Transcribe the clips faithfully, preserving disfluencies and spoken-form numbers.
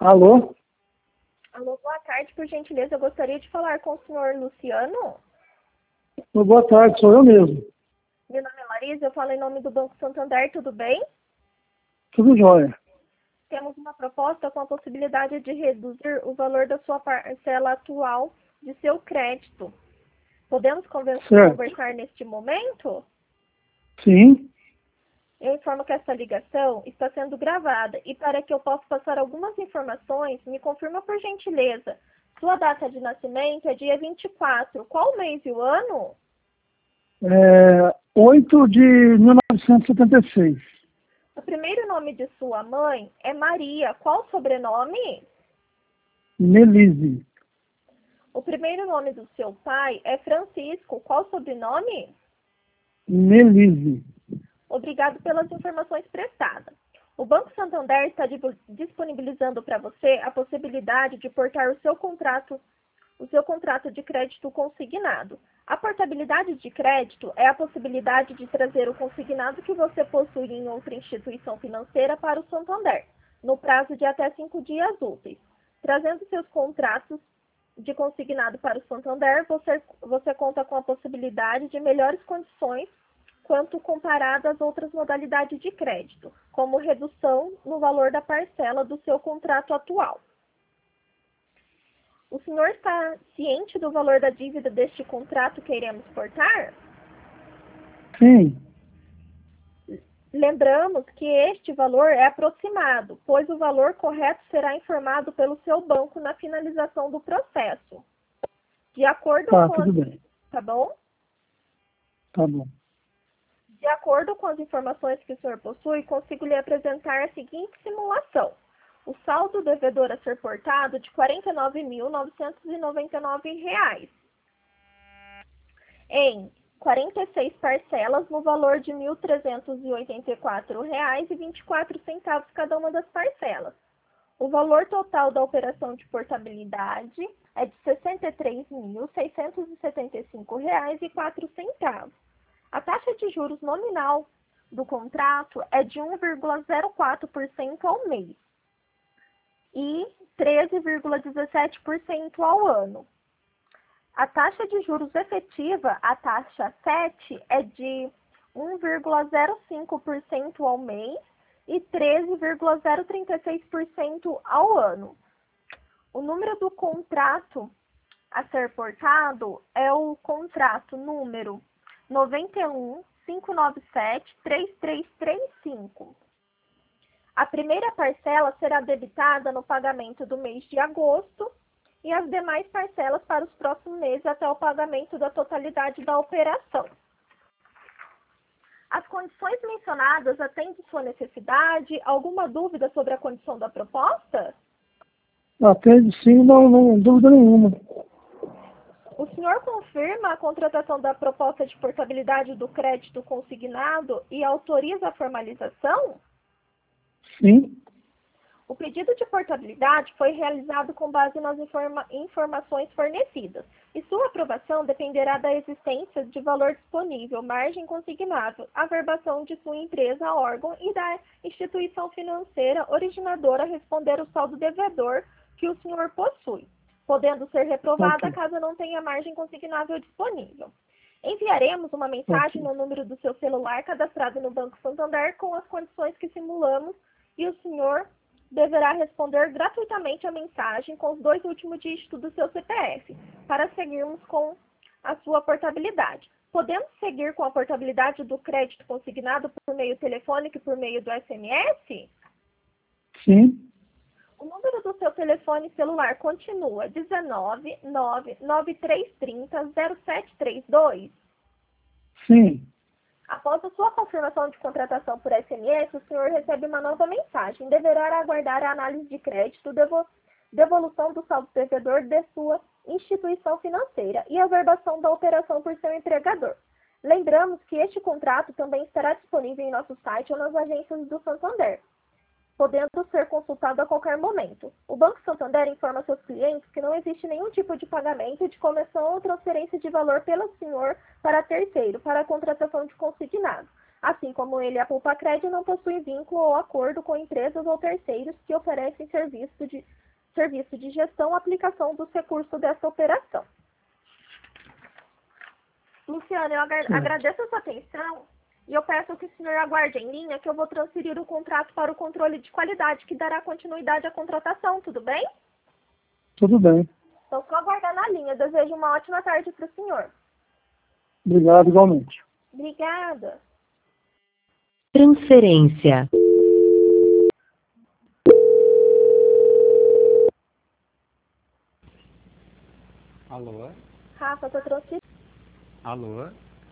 Alô? Alô, boa tarde, por gentileza, eu gostaria de falar com o senhor Luciano. Boa tarde, sou eu mesmo. Meu nome é Larissa, eu falo em nome do Banco Santander, tudo bem? Tudo jóia. Temos uma proposta com a possibilidade de reduzir o valor da sua parcela atual de seu crédito. Podemos conver- Certo. conversar neste momento? Sim, Eu informo que essa ligação está sendo gravada e para que eu possa passar algumas informações, me confirma por gentileza. Sua data de nascimento é dia vinte e quatro. Qual o mês e o ano? é oito de mil novecentos e setenta e seis. O primeiro nome de sua mãe é Maria. Qual o sobrenome? Melise. O primeiro nome do seu pai é Francisco. Qual o sobrenome? Melise. Obrigado pelas informações prestadas. O Banco Santander está disponibilizando para você a possibilidade de portar o seu contrato, o seu contrato de crédito consignado. A portabilidade de crédito é a possibilidade de trazer o consignado que você possui em outra instituição financeira para o Santander, no prazo de até cinco dias úteis. Trazendo seus contratos de consignado para o Santander, você, você conta com a possibilidade de melhores condições quanto comparado às outras modalidades de crédito, como redução no valor da parcela do seu contrato atual. O senhor está ciente do valor da dívida deste contrato que iremos portar? Sim, Lembramos que este valor é aproximado, pois o valor correto será informado pelo seu banco na finalização do processo. De acordo tá, com tudo as... bem. Tá bom? Tá bom. De acordo com as informações que o senhor possui, consigo lhe apresentar a seguinte simulação. O saldo devedor a ser portado de quarenta e nove mil novecentos e noventa e nove reais em quarenta e seis parcelas no valor de mil trezentos e oitenta e quatro reais e vinte e quatro centavos cada uma das parcelas. O valor total da operação de portabilidade é de sessenta e três mil seiscentos e setenta e cinco reais e quatro centavos. A taxa de juros nominal do contrato é de um vírgula zero quatro por cento ao mês e treze vírgula dezessete por cento ao ano. A taxa de juros efetiva, a taxa sete, é de um vírgula zero cinco por cento ao mês e treze vírgula zero trinta e seis por cento ao ano. O número do contrato a ser portado é o contrato número noventa e um, quinhentos e noventa e sete, trinta e três trinta e cinco. A primeira parcela será debitada no pagamento do mês de agosto e as demais parcelas para os próximos meses até o pagamento da totalidade da operação. As condições mencionadas atendem sua necessidade? Alguma dúvida sobre a condição da proposta? Atende sim, não, não dúvida nenhuma. O senhor confirma a contratação da proposta de portabilidade do crédito consignado e autoriza a formalização? Sim, O pedido de portabilidade foi realizado com base nas informa informações fornecidas, e sua aprovação dependerá da existência de valor disponível, margem consignável, averbação de sua empresa, órgão e da instituição financeira originadora responder o saldo devedor que o senhor possui, podendo ser reprovada ok. caso não tenha margem consignável disponível. Enviaremos uma mensagem Ok. no número do seu celular cadastrado no Banco Santander com as condições que simulamos e o senhor deverá responder gratuitamente a mensagem com os dois últimos dígitos do seu C P F, para seguirmos com a sua portabilidade. Podemos seguir com a portabilidade do crédito consignado por meio telefônico e por meio do S M S? Sim, O número do seu telefone celular continua dezenove, nove, nove três três zero, zero sete três dois? sim. Após a sua confirmação de contratação por S M S, o senhor recebe uma nova mensagem. Deverá aguardar a análise de crédito, devo devolução do saldo devedor de sua instituição financeira e a verbação da operação por seu empregador. Lembramos que este contrato também estará disponível em nosso site ou nas agências do Santander, podendo ser consultado a qualquer momento. O Banco Santander informa seus clientes que não existe nenhum tipo de pagamento de comissão ou transferência de valor pelo senhor para terceiro, para a contratação de consignado. Assim como ele, a Poupa Crédito não possui vínculo ou acordo com empresas ou terceiros que oferecem serviço de serviço de gestão, aplicação dos recursos dessa operação. Luciano, eu agradeço a sua atenção e eu peço que o senhor aguarde em linha que eu vou transferir o contrato para o controle de qualidade, que dará continuidade à contratação, tudo bem? Tudo bem. Então, só aguardar na linha. Desejo uma ótima tarde para o senhor. Obrigado, igualmente. Obrigada. Transferência. Alô? Rafa, estou transferindo. Alô?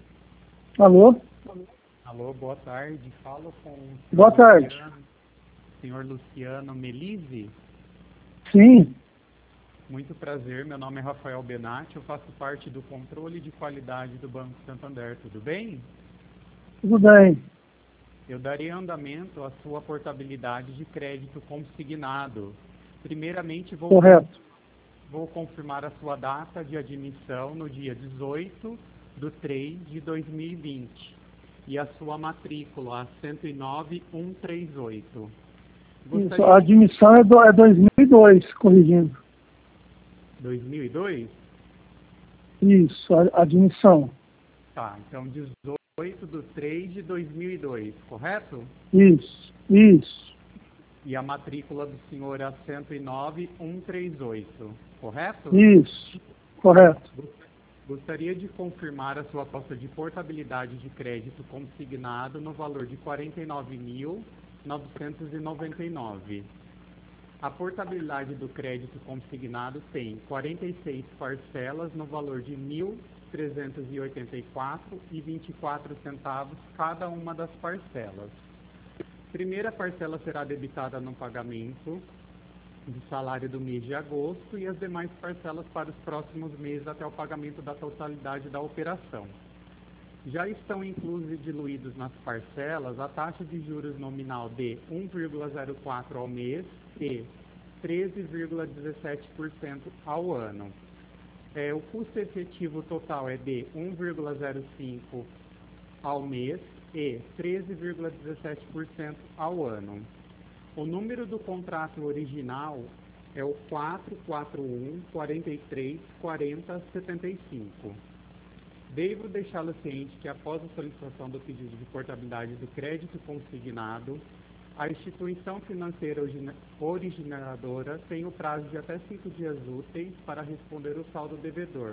Alô? Alô, boa tarde. Falo com o senhor Boa tarde. Luciano, senhor Luciano Melise. Sim, Muito prazer, meu nome é Rafael Benatti, eu faço parte do controle de qualidade do Banco Santander, tudo bem? tudo bem. Eu darei andamento à sua portabilidade de crédito consignado. Primeiramente, vou, Correto. vou confirmar a sua data de admissão no dia dezoito de três de dois mil e vinte e a sua matrícula, a cento e nove mil cento e trinta e oito. Isso, a admissão é, do, é dois mil e dois, corrigindo. dois mil e dois? Isso, a, a admissão. Tá, então dezoito de três de dois mil e dois, correto? Isso, isso, E a matrícula do senhor é a cento e nove mil cento e trinta e oito, correto? isso, correto. Gostaria de confirmar a sua aposta de portabilidade de crédito consignado no valor de quarenta e nove mil novecentos e noventa e nove. A portabilidade do crédito consignado tem quarenta e seis parcelas no valor de mil trezentos e oitenta e quatro reais e vinte e quatro centavos cada uma das parcelas. Primeira parcela será debitada no pagamento do salário do mês de agosto e as demais parcelas para os próximos meses até o pagamento da totalidade da operação. Já estão inclusos e diluídos nas parcelas a taxa de juros nominal de um vírgula zero quatro por cento ao mês e treze vírgula dezessete por cento ao ano. É, o custo efetivo total é de um vírgula zero cinco por cento ao mês e treze vírgula dezessete por cento ao ano. O número do contrato original é o quatro quatro um, quarenta e três, quarenta, setenta e cinco. Devo deixá-lo ciente que após a solicitação do pedido de portabilidade do crédito consignado, a instituição financeira originadora tem o prazo de até cinco dias úteis para responder o saldo devedor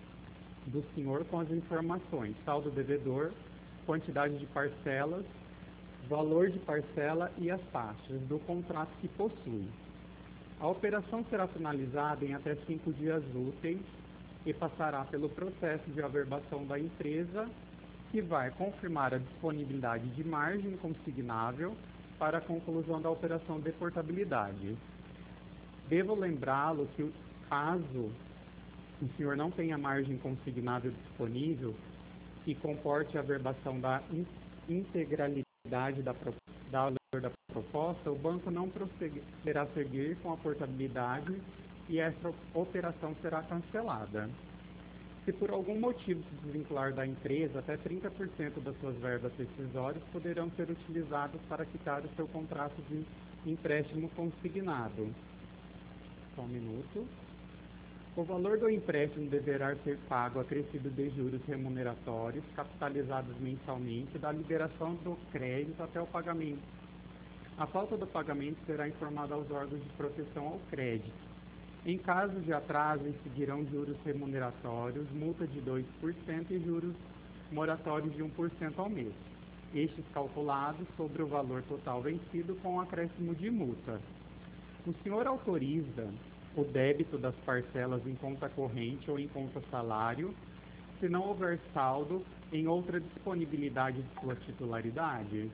do senhor com as informações: saldo devedor, quantidade de parcelas, valor de parcela e as taxas do contrato que possui. A operação será finalizada em até cinco dias úteis e passará pelo processo de averbação da empresa, que vai confirmar a disponibilidade de margem consignável para a conclusão da operação de portabilidade. Devo lembrá-lo que, caso o senhor não tenha margem consignável disponível que comporte a averbação da integralidade da, da, da proposta, o banco não procederá a seguir com a portabilidade e essa operação será cancelada. Se por algum motivo se desvincular da empresa, até trinta por cento das suas verbas rescisórias poderão ser utilizadas para quitar o seu contrato de empréstimo consignado. Só um minuto. O valor do empréstimo deverá ser pago acrescido de juros remuneratórios, capitalizados mensalmente, da liberação do crédito até o pagamento. A falta do pagamento será informada aos órgãos de proteção ao crédito. Em caso de atraso, seguirão juros remuneratórios, multa de dois por cento e juros moratórios de um por cento ao mês. Estes calculados sobre o valor total vencido com acréscimo de multa. O senhor autoriza o débito das parcelas em conta corrente ou em conta salário, se não houver saldo em outra disponibilidade de sua titularidade?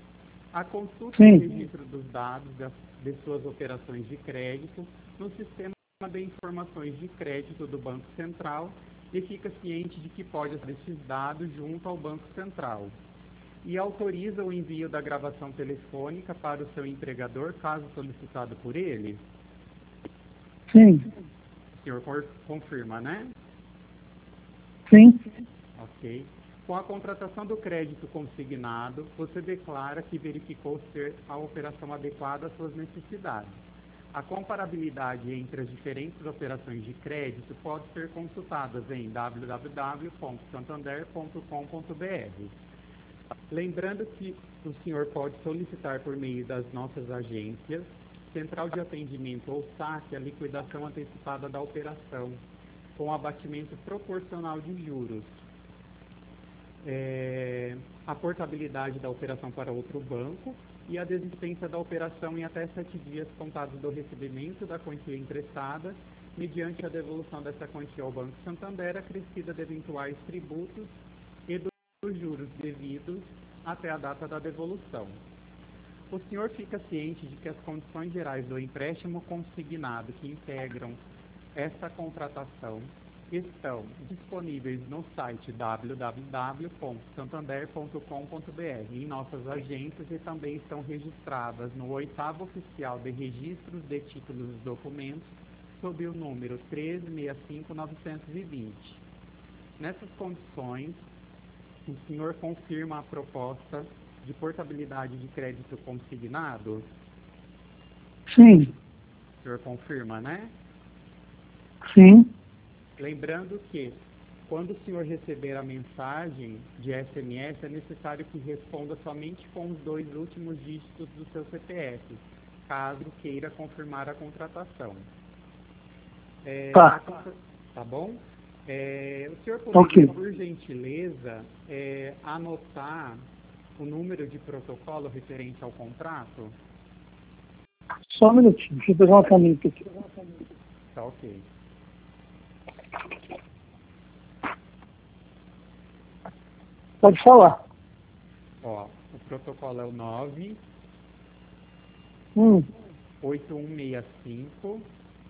A consulta Sim. e registro dos dados das, de suas operações de crédito no sistema de informações de crédito do Banco Central e fica ciente de que pode acessar esses dados junto ao Banco Central. E autoriza o envio da gravação telefônica para o seu empregador, caso solicitado por ele? Sim, O senhor confirma, né? sim, Ok. Com a contratação do crédito consignado, você declara que verificou ser a operação adequada às suas necessidades. A comparabilidade entre as diferentes operações de crédito pode ser consultada em w w w ponto santander ponto com ponto b r. Lembrando que o senhor pode solicitar por meio das nossas agências, Central de Atendimento ou saque, a liquidação antecipada da operação, com abatimento proporcional de juros. É, a portabilidade da operação para outro banco e a desistência da operação em até sete dias contados do recebimento da quantia emprestada, mediante a devolução dessa quantia ao Banco Santander, acrescida de eventuais tributos e dos juros devidos até a data da devolução. O senhor fica ciente de que as condições gerais do empréstimo consignado que integram esta contratação estão disponíveis no site w w w ponto santander ponto com ponto b r, em nossas agências, e também estão registradas no oitavo oficial de registros de títulos e documentos, sob o número treze sessenta e cinco novecentos e vinte. Nessas condições, o senhor confirma a proposta de portabilidade de crédito consignado? Sim. O senhor confirma, né? Sim. Lembrando que, quando o senhor receber a mensagem de S M S, é necessário que responda somente com os dois últimos dígitos do seu C P F, caso queira confirmar a contratação. É, tá. A, tá bom? É, o senhor poderia, okay, por gentileza, é, anotar o número de protocolo referente ao contrato? Só um minutinho, deixa eu pegar uma caneta aqui. Tá ok. Pode falar. Ó, o protocolo é o nove Hum. oito um seis cinco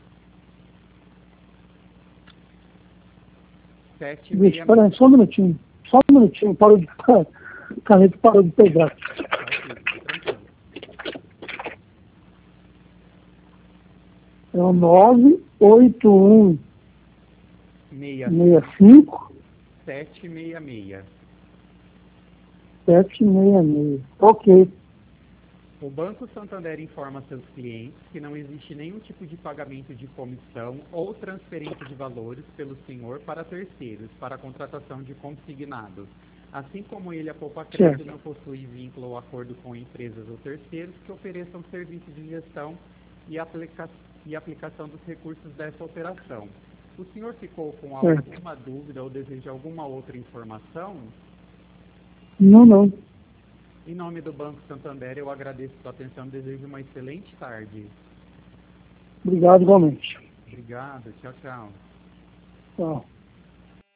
sete seis seis. Deixa, peraí, só um minutinho. Só um minutinho, parou de... A caneta parou de pegar. Tá ok, tranquilo. É o nove oito um seis cinco sete seis seis. sete seis seis. Ok. O Banco Santander informa seus clientes que não existe nenhum tipo de pagamento de comissão ou transferência de valores pelo senhor para terceiros, para a contratação de consignados. Assim como ele, a Poupa Crédito não possui vínculo ou acordo com empresas ou terceiros que ofereçam serviços de gestão e, aplica e aplicação dos recursos dessa operação. O senhor ficou com alguma dúvida ou deseja alguma outra informação? Não, não. Em nome do Banco Santander, eu agradeço sua atenção e desejo uma excelente tarde. Obrigado, igualmente. Obrigado. Tchau, tchau. Tchau.